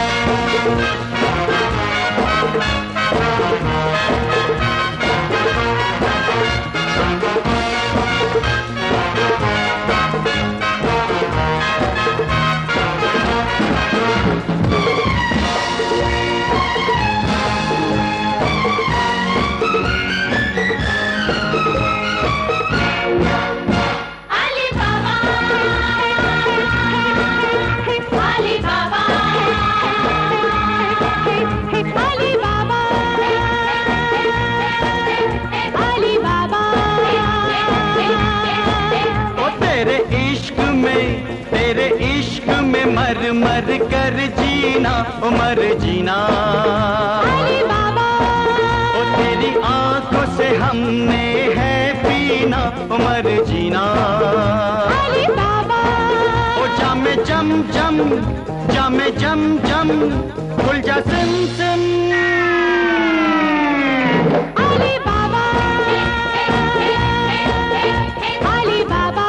मर मर कर जीना मर जीना अली बाबा। ओ तेरी आंखों से हमने है पीना मर जीना अली बाबा। ओ जामे जम जम जामे जम जम खुल जा सिम सिम अली बाबा। Ali Baba.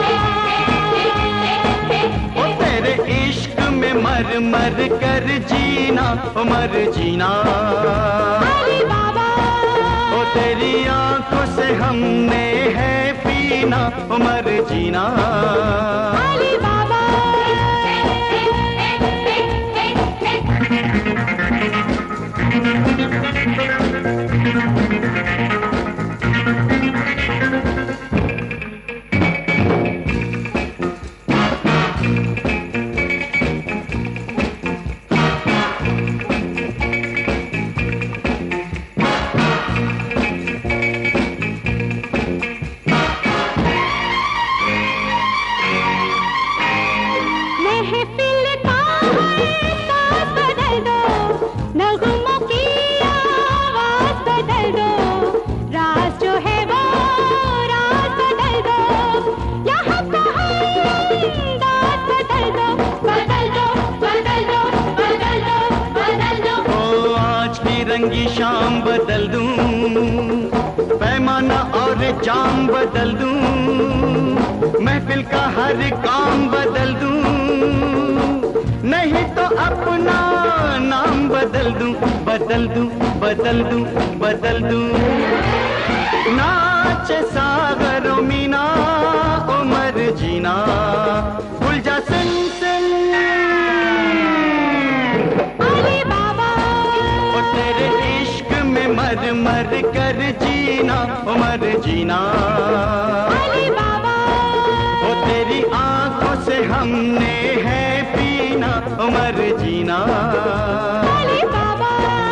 ओ तेरे इश्क में मर मर कर जीना मर जीना अली बाबा। ओ तेरी आंखों से हमने है पीना मर जीना अली बाबा। महफिल का है साज बदल दो, नगमों की आवाज बदल दो, राज जो है वो राज बदल दो, यहाँ का अंदाज बदल दो, बदल दो, बदल दो, बदल दो, बदल दो। ओ आज की रंगी शाम बदल दूं, पैमाना और जाम बदल दूं, महफिल का हर काम बदल दूं, नहीं तो अपना नाम बदल दूं, बदल दूं, बदल दूं, बदल दूं। नाचे सागरो मीना उमर जीना खुल जा सिम सिम अली बाबा। ओ तेरे इश्क में मर मर कर जीना उमर जीना अली बाबा। ओ तेरी आंखों से हमने है पीना उमर जीना अली बाबा।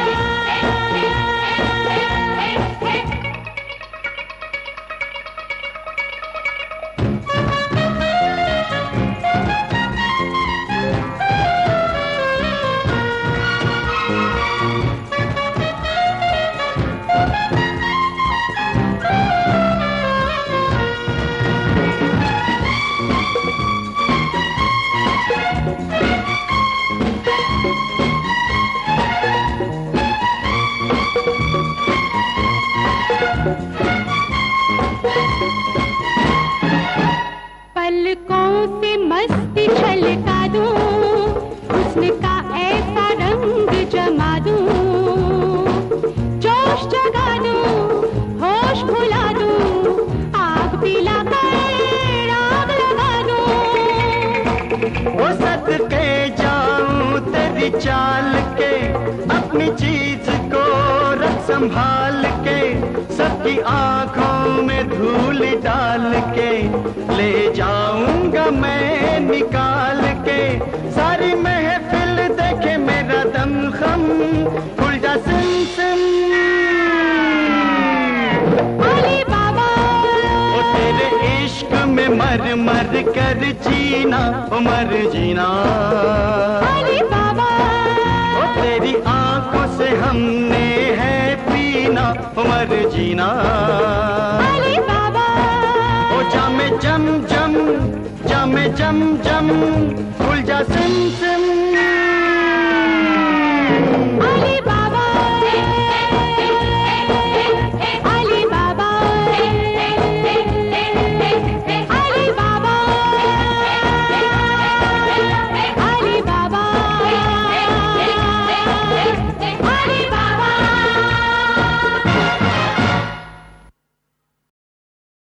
पलकों से मस्ती छलका दूं, हुस्न का ऐसा रंग जमा दूं, जोश जगा दूं, होश भुला दूं, आग पिला कर आग लगा दूं। वो सदके जाऊं तेरी चाल के, अपनी चीज को रख संभाल के, सबकी आंखों में धूल डाल के ले जाऊंगा मैं निकाल के, सारी महफिल देखे मेरा दम खम खुल जा सिम सिम अली बाबा। ओ तेरे इश्क में मर मर कर जीना मर जीना अली बाबा। ओ तेरी आंखों से हमने है पीना मर जीना अली बाबा। ओ जामे जम जम जामे जम जम खुल जा सिम सिम